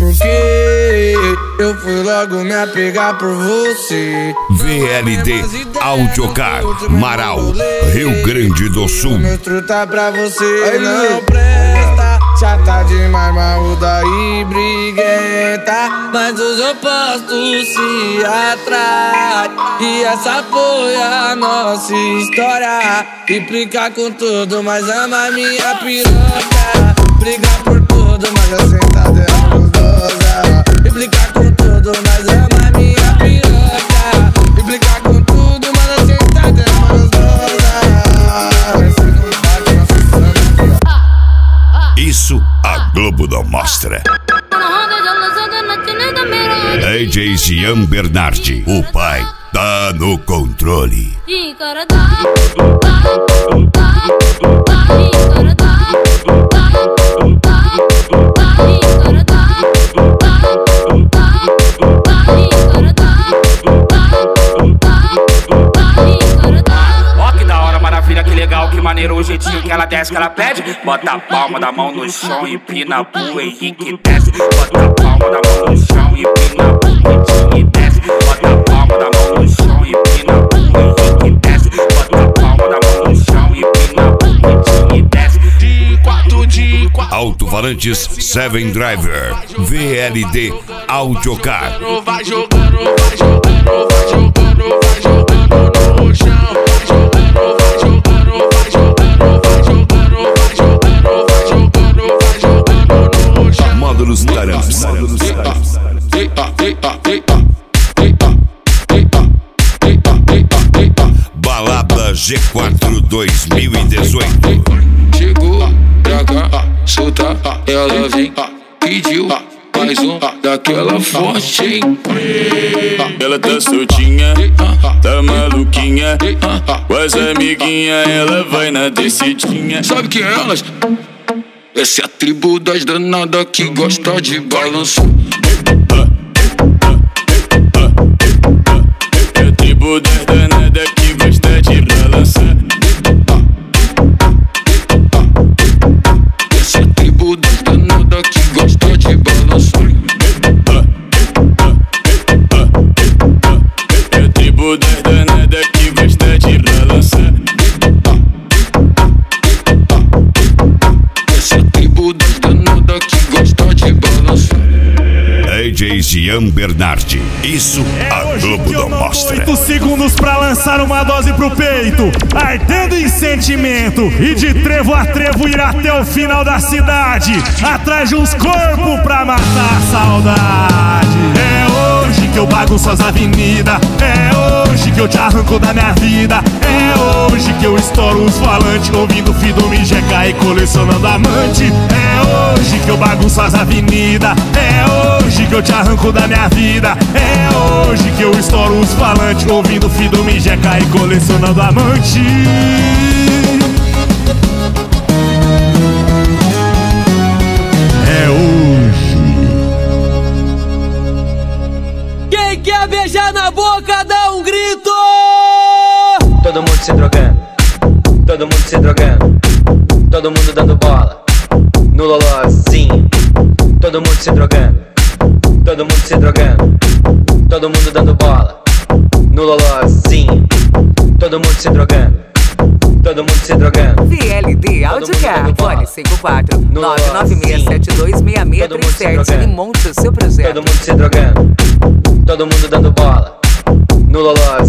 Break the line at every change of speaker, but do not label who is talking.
porque eu fui logo me apegar por você.
VLD Audiocar, Marau, Rio Grande do Sul.
Meu truta pra você não presta, chata demais, marruda e briguenta, mas os opostos se atraem. E essa foi a nossa história. Implicar com tudo, mas ama minha piroca. Brigar por tudo, mas a sentada é gostosa. Implicar com tudo, mas ama minha piroca. Implicar com tudo, mas a sentada é gostosa.
Isso a Globo não mostra. DJ Jean Bernardi, o pai tá no controle.
Ó que da hora, maravilha, que legal, que maneiro o jeitinho que ela desce, que ela pede. Bota a palma da mão no chão e empina pro Henrique desce. Bota a palma da mão no chão e empina pro Henrique desce. Bota a palma da mão no chão e empina pro Henrique desce. Bota a palma da mão no chão e empina pro Henrique desce.
Alto-falantes Seven Driver, VLD Audiocar.
Vai jogando, vai jogando, vai jogando, vai jogando no chão. Vai jogando, vai jogando, vai jogando, vai jogando, vai jogando, vai jogando, vai jogando no chão.
Módulos Taramas. Balada G4 2018.
Chegou pra cá, solta, ela vem, pediu mais um daquela forte, hein?
Ela tá soltinha, tá maluquinha, com as amiguinhas ela vai na descidinha.
Sabe quem é elas? Essa é a tribo das danadas que gosta de balançar.
É a tribo das danadas que gosta de balançar.
Essa é a tribo das danadas que gosta de balançar.
É a tribo das danadas que gosta de balançar.
Essa é a tribo das danadas que gosta de balançar.
DJ Jean Bernardi, isso a Globo não mostra.
8 segundos pra lançar uma dose pro peito, ardendo em sentimento, e de trevo a trevo ir até o final da cidade, atrás de uns corpos pra matar a saudade. É hoje que eu bagunço as avenidas, é hoje que eu te arranco da minha vida, é hoje que eu estouro os falantes, ouvindo Fido Mijeca e colecionando amante. É hoje que eu bagunço as avenidas, é hoje que eu te arranco da minha vida, é hoje que eu estouro os falantes, ouvindo Fido Mijeca e colecionando amante. É hoje.
Quem quer beijar na boca, dá um grito!
Todo mundo se drogando, todo mundo se drogando, todo mundo dando bola no lolozinho. Todo mundo se drogando, todo mundo se drogando, todo mundo dando bola no lolozinho. Todo mundo se drogando, todo mundo se drogando.
VLD Audiocar, fone 54 996726637 e monte o seu projeto.
Todo mundo se drogando, todo mundo dando bola no lolozinho.